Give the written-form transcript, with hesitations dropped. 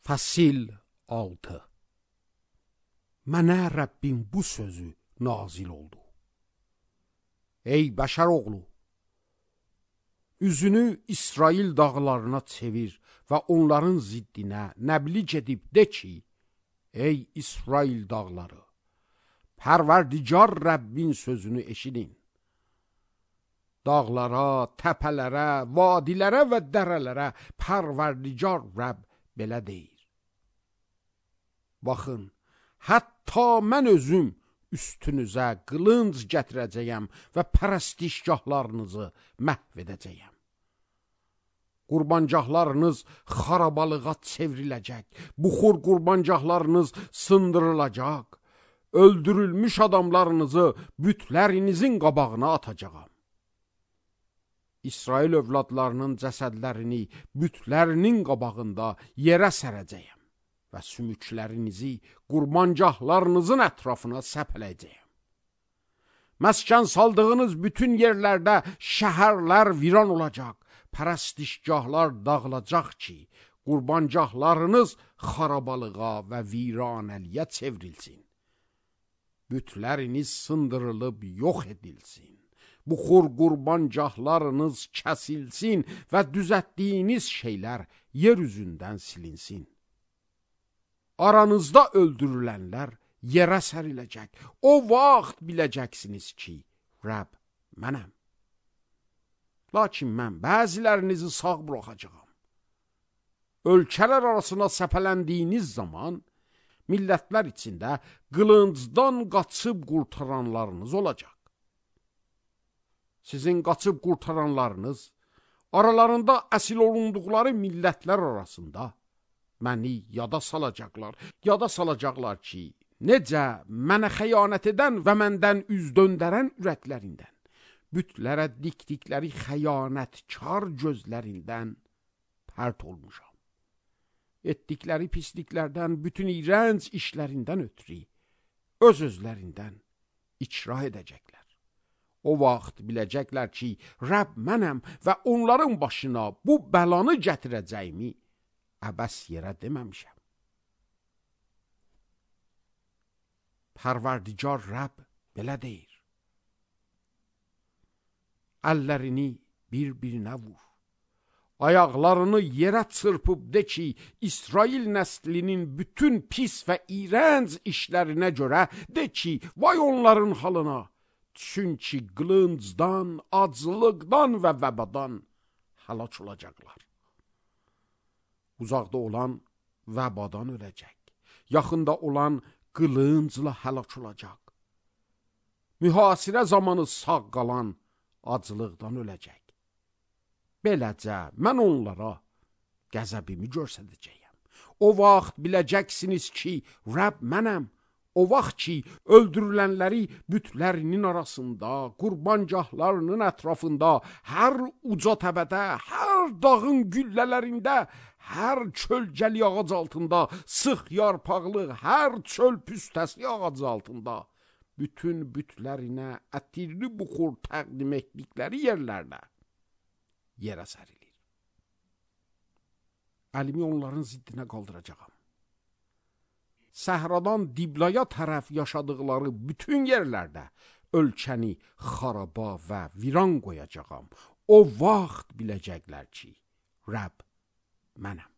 Fəsil 6. Mənə Rəbbin bu sözü nazil oldu. Ey bəşər oğlu, üzünü İsrail dağlarına çevir və onların ziddinə nəbliğ edib de ki, ey İsrail dağları, Pərverdigar Rəbbin sözünü eşidin. Dağlara, təpələrə, vadilərə və dərələrə Pərverdigar Rəbb belə deyir. Baxın, hətta mən özüm üstünüzə qılınc gətirəcəyəm və pərəstişgahlarınızı məhv edəcəyəm. Qurbancaqlarınız xarabalığa çevriləcək, buxur qurbancaqlarınız sındırılacaq, öldürülmüş adamlarınızı bütlərinizin qabağına atacağam. İsrail övladlarının cəsədlərini bütlərinin qabağında yerə sərəcəyəm və sümüklərinizi qurbancaqlarınızın ətrafına səpələyəcəyəm. Məskən saldığınız bütün yerlərdə şəhərlər viran olacaq, pərəstişgahlar dağılacaq ki, qurbancaqlarınız xarabalığa və viranəliyə çevrilsin. Bütləriniz sındırılıb yox edilsin. Buxur qurbancaqlarınız kəsilsin və düzəltdiyiniz şeylər yer üzündən silinsin. Aranızda öldürülənlər yerə səriləcək. O vaxt biləcəksiniz ki, Rəbb mənəm. Lakin mən bəzilərinizi sağ buraxacağam. Ölkələr arasına səpələndiyiniz zaman, millətlər içində qılıncdan qaçıb qurtaranlarınız olacaq. Sizin qaçıb qurtaranlarınız, aralarında əsil olunduqları millətlər arasında məni yada salacaqlar ki, necə mənə xəyanət edən və məndən üz döndərən ürəklərindən, bütlərə dikdikləri xəyanətkar gözlərindən pərt olmuşam. Etdikləri pisliklərdən, bütün iyrənc işlərindən ötürü öz-özlərindən icra edəcəklər. O vaxt biləcəklər ki, Rəbb mənəm və onların başına bu bəlanı gətirəcəyimi əbəs yerə deməmişəm. Pərverdigar Rəbb belə deyir. Əllərini bir-birinə vur. Ayaqlarını yerə çırpıb de ki, İsrail nəslinin bütün pis və iyrənc işlərinə görə de ki, vay onların halına. Çünki qılıncdan, acılıqdan və vəbadan həlak olacaqlar. Uzaqda olan vəbadan öləcək. Yaxında olan qılıncla həlak olacaq. Mühasirə zamanı sağ qalan acılıqdan öləcək. Beləcə mən onlara qəzəbimi göstərəcəyəm. O vaxt biləcəksiniz ki, Rəbb mənəm. O vaxt ki, öldürülənləri bütlərinin arasında, qurbancaqlarının ətrafında, hər uca təbədə, hər dağın güllələrində, hər çölcəli ağac altında, sıx yarpaqlı, hər çöl püstəsi ağac altında, bütün bütlərinə ətirli buxur təqdim etdikləri yerlərdə yerə sərilir. Əlimi onların ziddinə qaldıracağam. Səhradan Diblaya tərəf yaşadıqları bütün yerlərdə ölkəni xaraba və viran qoyacağam. O vaxt biləcəklər ki, Rəbb mənəm.